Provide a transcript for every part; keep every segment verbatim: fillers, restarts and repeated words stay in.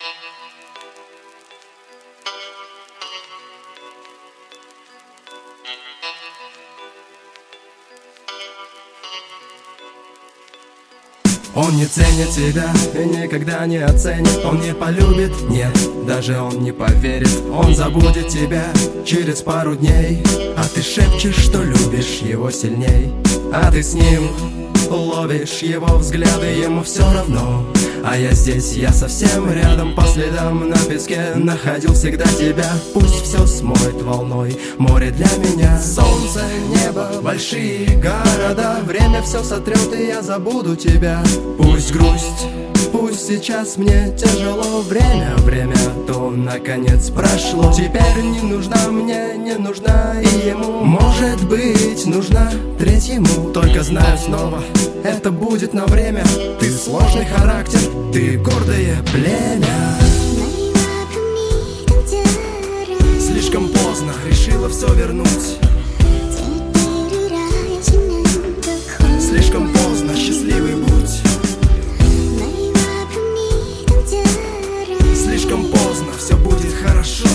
Он не ценит тебя и никогда не оценит. Он не полюбит, нет, даже он не поверит. Он забудет тебя через пару дней, а ты шепчешь, что любишь его сильней. А ты с ним ловишь его взгляды, ему все равно. А я здесь, я совсем рядом, по следам на песке находил всегда тебя. Пусть все смоет волной, море для меня. Солнце, небо, большие города, время все сотрет, и я забуду тебя. Пусть грусть, пусть сейчас мне тяжело, время, время, то наконец прошло. Теперь не нужна мне, не нужна и ему. Может быть, нужна третьему. Только знаю снова, это будет на время. Ты сложный характер, ты гордое племя. Слишком поздно, решила все вернуть. Слишком поздно, счастливый будь. Слишком поздно, все будет хорошо.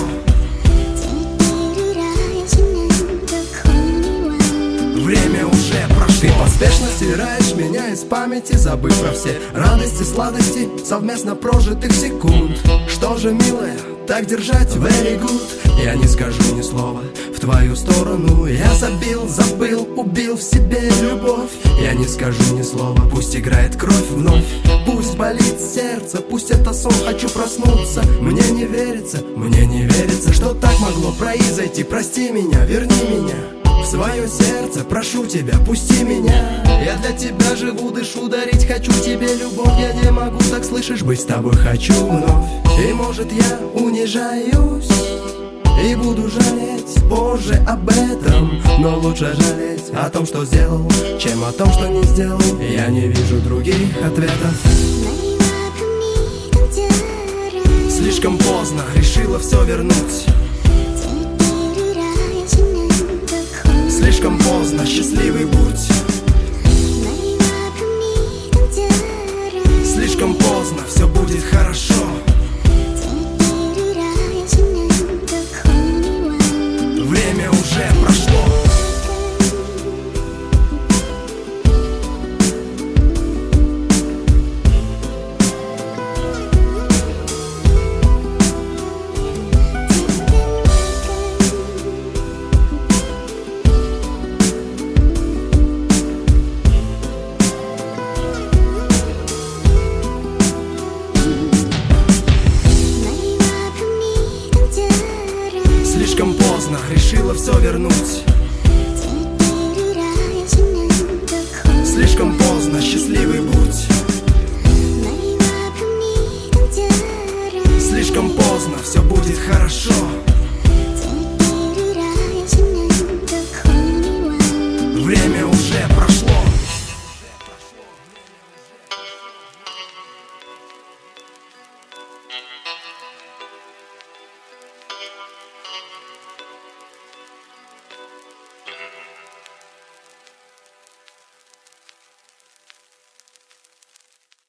Время уже прошло. Ты поспешно стираешь меня из памяти, забыв про все радости, сладости совместно прожитых секунд. Что же, милая, так держать, very good. Я не скажу ни слова в твою сторону. Я забил, забыл, убил в себе любовь. Я не скажу ни слова, пусть играет кровь вновь. Пусть болит сердце, пусть это сон, хочу проснуться. Мне не верится, мне не верится, что так могло произойти. Прости меня, верни меня в свое сердце, прошу тебя, пусти меня. Я для тебя живу, дышу, дарить хочу тебе любовь. Я не могу, так слышишь, быть с тобой хочу вновь. И может я унижаюсь и буду жалеть позже об этом, но лучше жалеть о том, что сделал, чем о том, что не сделал. Я не вижу других ответов. Слишком поздно, решила все вернуть. Слишком поздно, счастливый будь. Слишком поздно, все будет хорошо. Время уже прошло. Слишком поздно, решила все вернуть.